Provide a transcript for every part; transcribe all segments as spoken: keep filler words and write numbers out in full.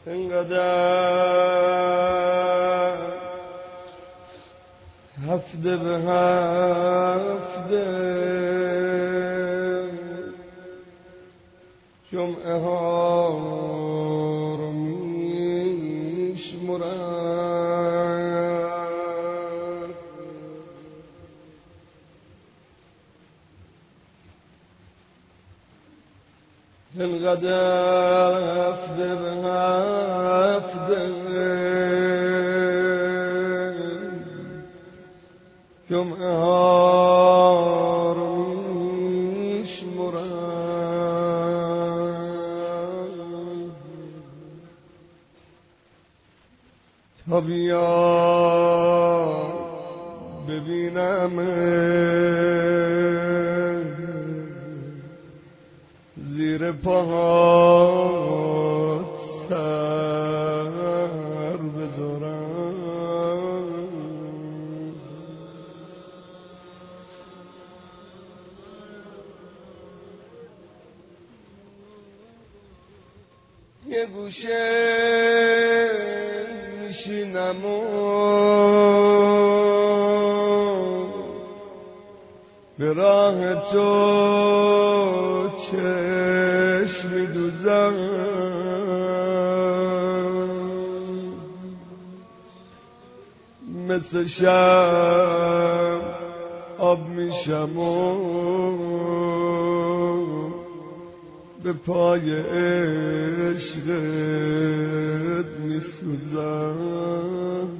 انقدر هفته به هفته جمعه ها رو میشمرن، انقدر هفته به هفته جمعه ها رو میشمرن تا بیا ببینم زیر پاهات سر بذارم. یه گوشه میشینم و به راه تو چشم میدوزم، مثل شب آب میشم و به پای عشقت میسوزم.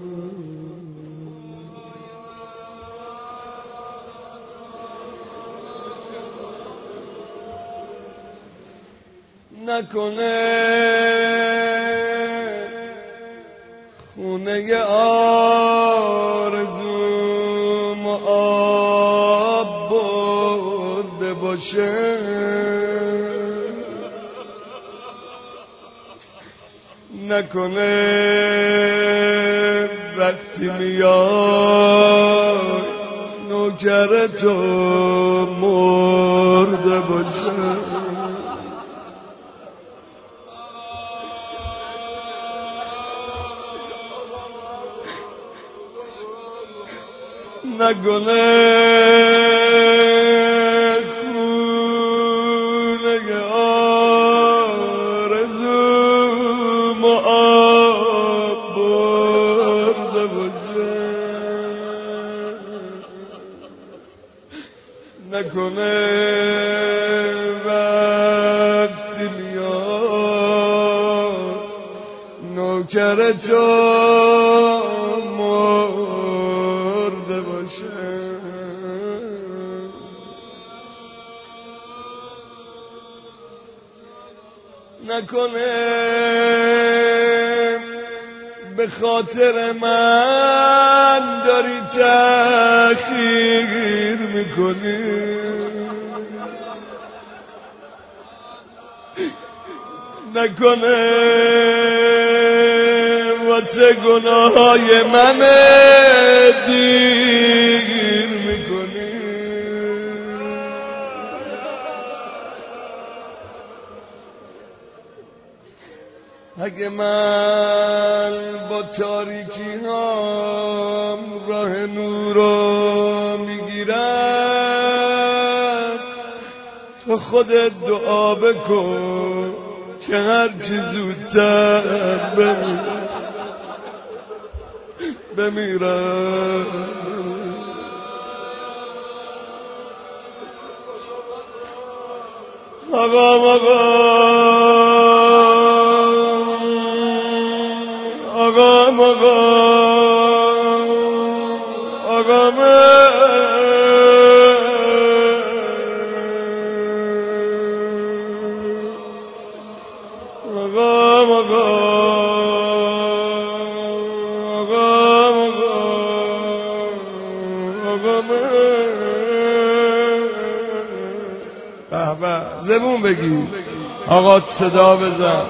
نکنه خونه آرزوم آب برده باشه، نکنه وقتی میای نوکر تو مرده باشه. نکنه خونه آرزوم آب برده باشه، نکنه وقتی میاد نوکر تو مرده باشه. نکنه به خاطر من داری تأخیر میکنی، نکنه واسه گناههای من دیر میکنی. اگه من با تاریکی هم راه نور رو میگیرم، تو خودت دعا بکن که هرچی زودتر بمیرم بمیرم. آقا آقا آقا آقا آقا زبون بگی آقا صدا بزن.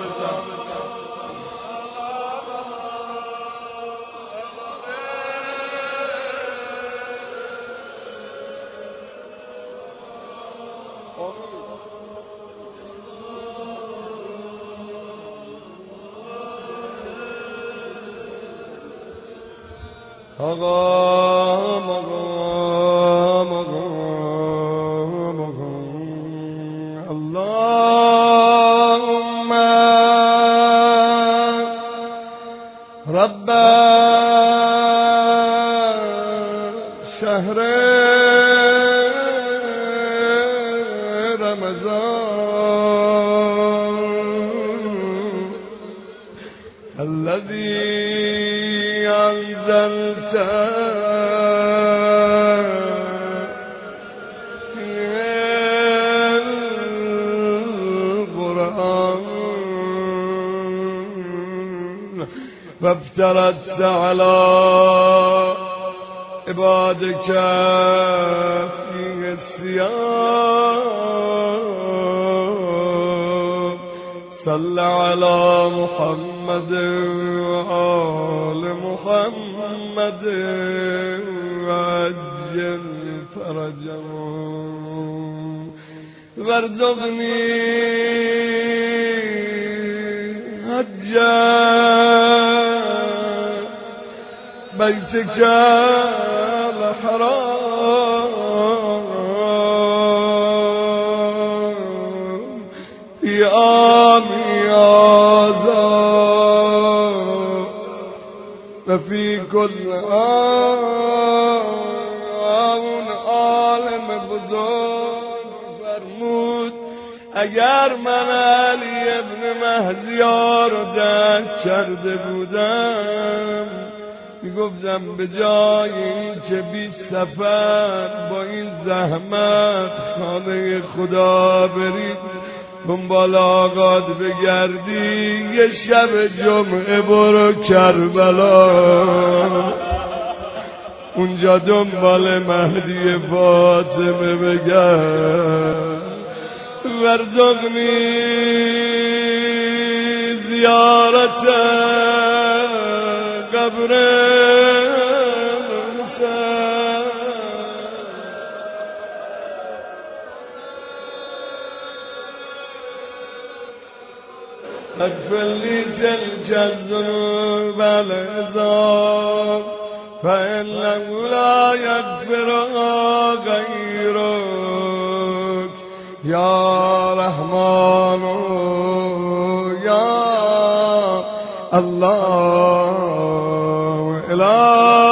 آقا مقام مقام مقام اللهم رب شهر رمضان الذي أنزلت فيه القرآن وافترضت على عبادك فيه الصيام صل على محمد وآل محمد وعجل فرجهم وارزقني حجا بيتك الحرام في عامي هذا وفي كل آن عالم بزرگ فرمود اگر من علی ابن مهدیار رو درک کرده بودم میگفتم به جای این که بیست سفر با این زحمت خانه خدا برید دنبال آقاد بگردی یه شب جمعه برو کربلا اونجا دنبال مهدی فاطمه بگرد وارزقنی زیارت قبر حسین اغفر لي تلك الذنوب العظام فإنه لا يغفرها غيرك يا رحمن يا الله إله